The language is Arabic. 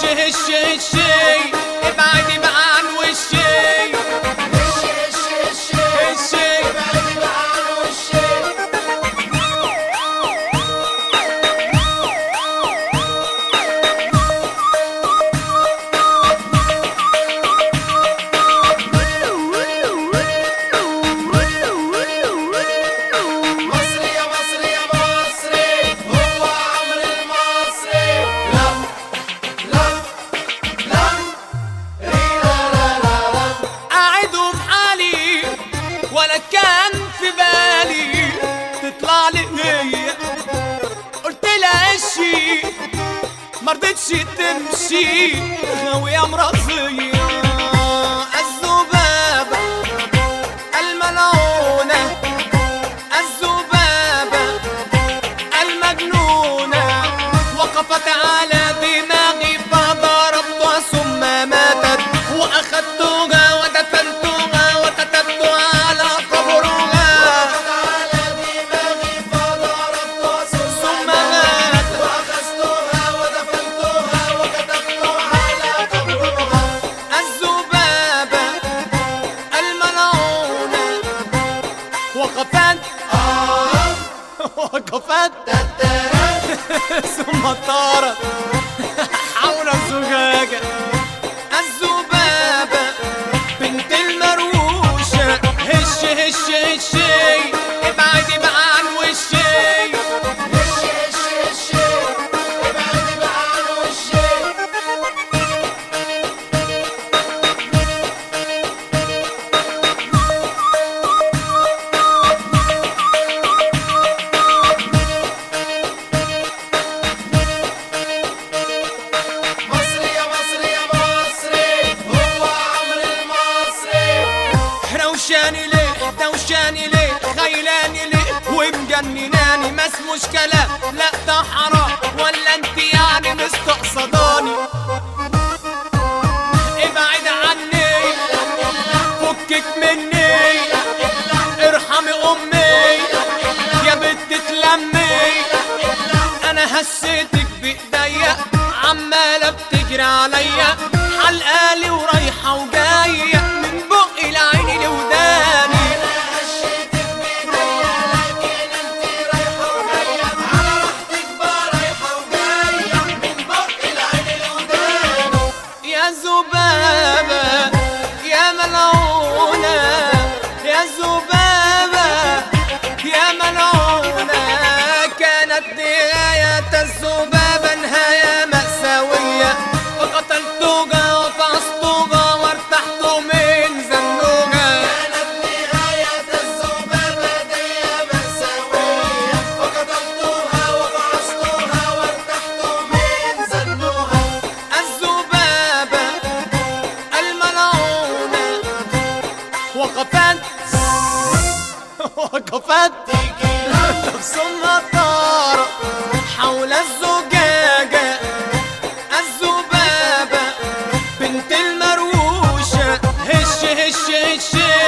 هش هشي ابعدي بقى عن وشي. هش هش هشي هشي ابعدي بقى عن وشي. مصري يا مصري يا مصري هو عمرو المصري. لم لم لم ريلا لا لا لم. قاعد وفي حالي ولا كان في بالي تطلع لي هي، قلت لها اشي مرضتش تمشي غاوية مرضية. الذبابة الملعونة الذبابة المجنونة وقفت على دماغي فضربتها ثم ماتت، وأخذتها ودفنتها وكتبت على قبرها. على دماغي فضربتها ثم ماتت وأخذتها ودفنتها وكتبت على قبرها. الذبابة الملعونة وقفت وقفت ثم طارت حول الزجاجة. الذبابة بنت المروشة هش هش هشي ابعدي بقى عن وشي. هش هش هشي ابعدي بقى عن وشي. مصري يا مصري يا مصري هو عمرو المصري. روشاني ليه دوشاني ليه خيلاني ليه ومجنناني، ما اسموش كلام لا ده حرام، ولا انت يعني مستقصداني؟ ابعد عني فكك مني ارحمي امي يا بنت تلمي. انا هسيتك بايديا عماله بتجري عليا حلقالي ورايحه وجايه من بقي لعيني لوداني. هشيتك بايديا لكن انت رايحه وجايه على راحتك بقى رايحه وجايه من بق العين لوداني. يا ذبابة يا ملعونة يا ذبابة يا ملعونة، كانت نهاية الذبابة نهاية مأساوية، فقتلتها وفعصتها وارتحت من زنوها. كانت نهاية الذبابة دي مأساوية، فقتلتها وفعصتها وارتحت من زنوها. الذبابة الملعونة وقفت ثم طارت حول الزجاجة. الذبابة بنت المروشة هش هش هشي